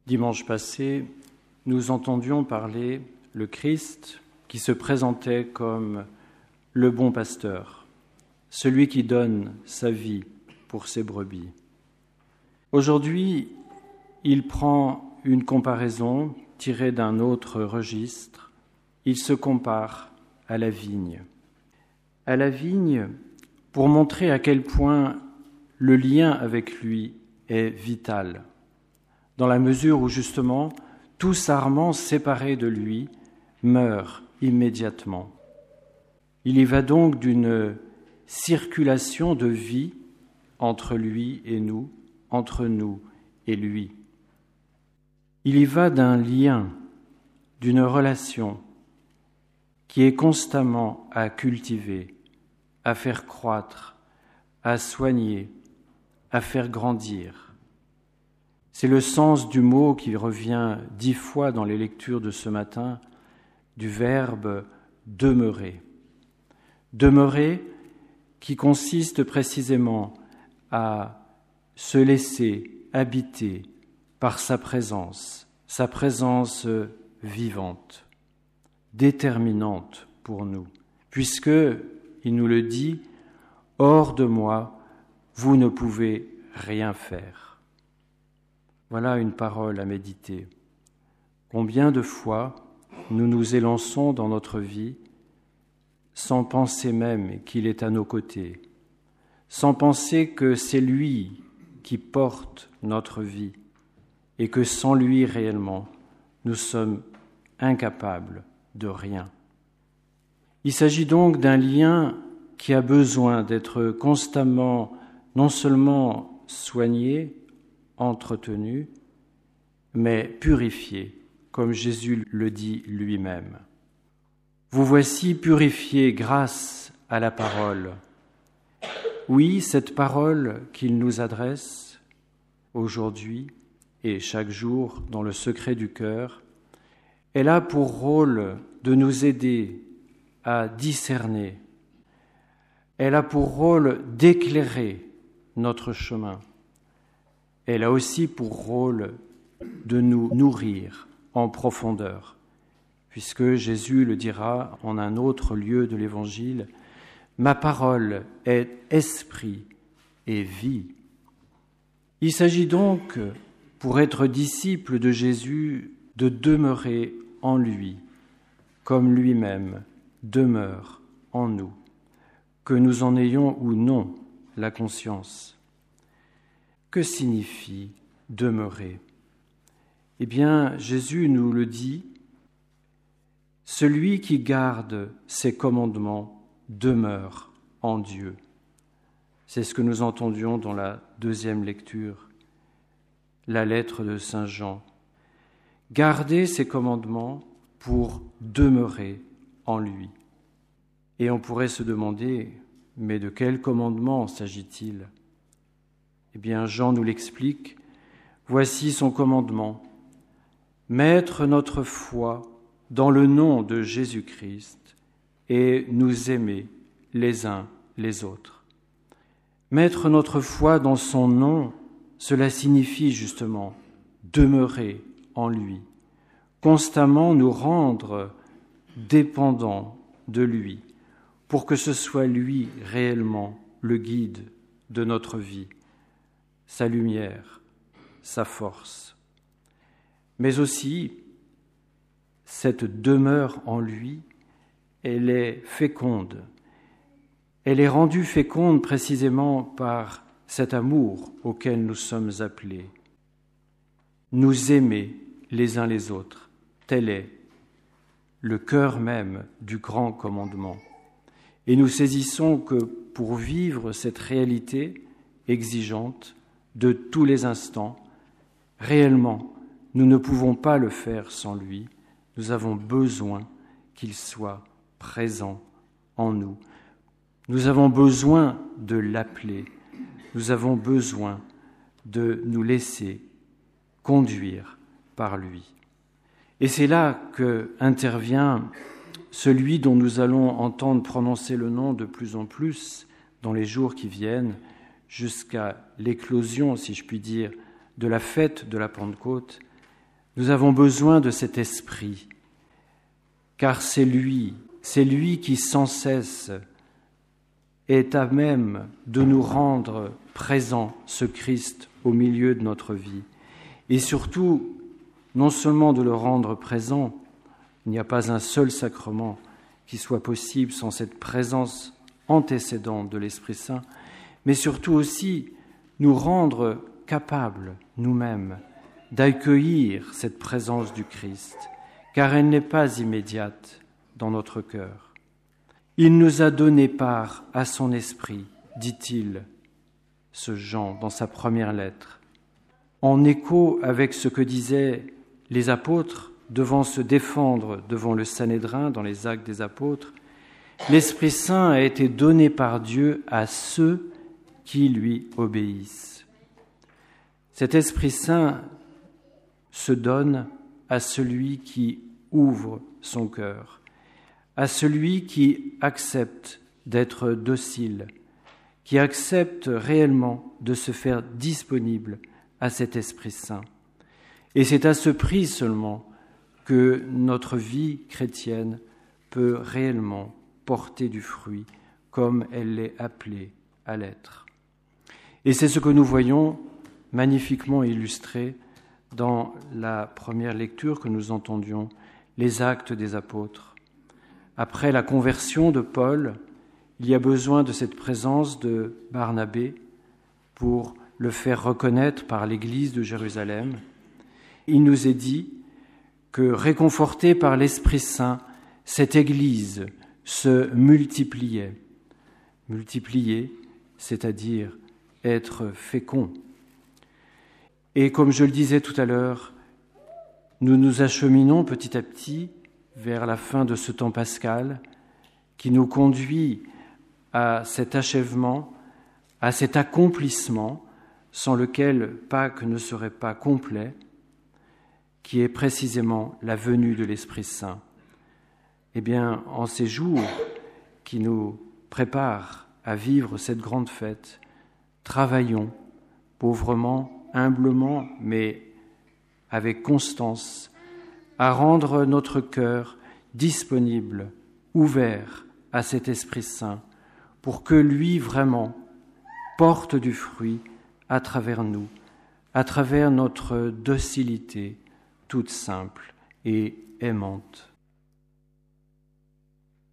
Dimanche passé, nous entendions parler le Christ qui se présentait comme le bon pasteur, celui qui donne sa vie pour ses brebis. Aujourd'hui, il prend une comparaison tirée d'un autre registre. Il se compare à la vigne. À la vigne, pour montrer à quel point le lien avec lui est vital, dans la mesure où justement tout sarment séparé de lui meurt immédiatement. Il y va donc d'une circulation de vie entre lui et nous, entre nous et lui. Il y va d'un lien, d'une relation qui est constamment à cultiver, à faire croître, à soigner, à faire grandir. C'est le sens du mot qui revient 10 fois dans les lectures de ce matin, du verbe « demeurer ». Demeurer qui consiste précisément à se laisser habiter par sa présence vivante, déterminante pour nous, puisque, il nous le dit, « Hors de moi, vous ne pouvez rien faire ». Voilà une parole à méditer. Combien de fois nous nous élançons dans notre vie sans penser même qu'il est à nos côtés, sans penser que c'est lui qui porte notre vie et que sans lui réellement, nous sommes incapables de rien. Il s'agit donc d'un lien qui a besoin d'être constamment non seulement soigné, entretenu, mais purifié, comme Jésus le dit lui-même. Vous voici purifiés grâce à la parole. Oui, cette parole qu'il nous adresse aujourd'hui et chaque jour dans le secret du cœur, elle a pour rôle de nous aider à discerner. Elle a pour rôle d'éclairer notre chemin. Elle a aussi pour rôle de nous nourrir en profondeur, puisque Jésus le dira en un autre lieu de l'Évangile, « Ma parole est esprit et vie ». Il s'agit donc, pour être disciple de Jésus, de demeurer en lui, comme lui-même demeure en nous, que nous en ayons ou non la conscience. Que signifie demeurer ? Eh bien, Jésus nous le dit, « Celui qui garde ses commandements demeure en Dieu ». C'est ce que nous entendions dans la deuxième lecture, la lettre de Saint Jean. Garder ses commandements pour demeurer en lui. Et on pourrait se demander, mais de quel commandement s'agit-il ? Eh bien, Jean nous l'explique. Voici son commandement. Mettre notre foi dans le nom de Jésus-Christ et nous aimer les uns les autres. Mettre notre foi dans son nom, cela signifie justement demeurer en lui, constamment nous rendre dépendants de lui, pour que ce soit lui réellement le guide de notre vie, sa lumière, sa force. Mais aussi, cette demeure en lui, elle est féconde. Elle est rendue féconde précisément par cet amour auquel nous sommes appelés. Nous aimer les uns les autres, tel est le cœur même du grand commandement. Et nous saisissons que pour vivre cette réalité exigeante de tous les instants, réellement, nous ne pouvons pas le faire sans lui. Nous avons besoin qu'il soit présent en nous. Nous avons besoin de l'appeler. Nous avons besoin de nous laisser conduire par lui. Et c'est là que intervient celui dont nous allons entendre prononcer le nom de plus en plus dans les jours qui viennent, jusqu'à l'éclosion, si je puis dire, de la fête de la Pentecôte, Nous avons besoin de cet esprit, car c'est lui qui sans cesse est à même de nous rendre présent, ce Christ, au milieu de notre vie. Et surtout, non seulement de le rendre présent, il n'y a pas un seul sacrement qui soit possible sans cette présence antécédente de l'Esprit Saint, mais surtout aussi nous rendre capables, nous-mêmes, d'accueillir cette présence du Christ, car elle n'est pas immédiate dans notre cœur. Il nous a donné part à son esprit, dit-il, ce Jean, dans sa première lettre, en écho avec ce que disaient les apôtres devant se défendre devant le Sanhédrin dans les Actes des Apôtres. L'Esprit Saint a été donné par Dieu à ceux qui lui obéissent. Cet Esprit Saint se donne à celui qui ouvre son cœur, à celui qui accepte d'être docile, qui accepte réellement de se faire disponible à cet Esprit Saint. Et c'est à ce prix seulement que notre vie chrétienne peut réellement porter du fruit comme elle l'est appelée à l'être. Et c'est ce que nous voyons magnifiquement illustré dans la première lecture que nous entendions, les Actes des Apôtres. Après la conversion de Paul, il y a besoin de cette présence de Barnabé pour le faire reconnaître par l'Église de Jérusalem. Il nous est dit que, réconfortée par l'Esprit Saint, cette Église se multipliait. Multiplier, c'est-à-dire être fécond. Et comme je le disais tout à l'heure, nous nous acheminons petit à petit vers la fin de ce temps pascal qui nous conduit à cet achèvement, à cet accomplissement sans lequel Pâques ne serait pas complet, qui est précisément la venue de l'Esprit Saint. Eh bien, en ces jours qui nous préparent à vivre cette grande fête, travaillons pauvrement, humblement, mais avec constance, à rendre notre cœur disponible, ouvert à cet Esprit Saint, pour que lui vraiment porte du fruit à travers nous, à travers notre docilité toute simple et aimante.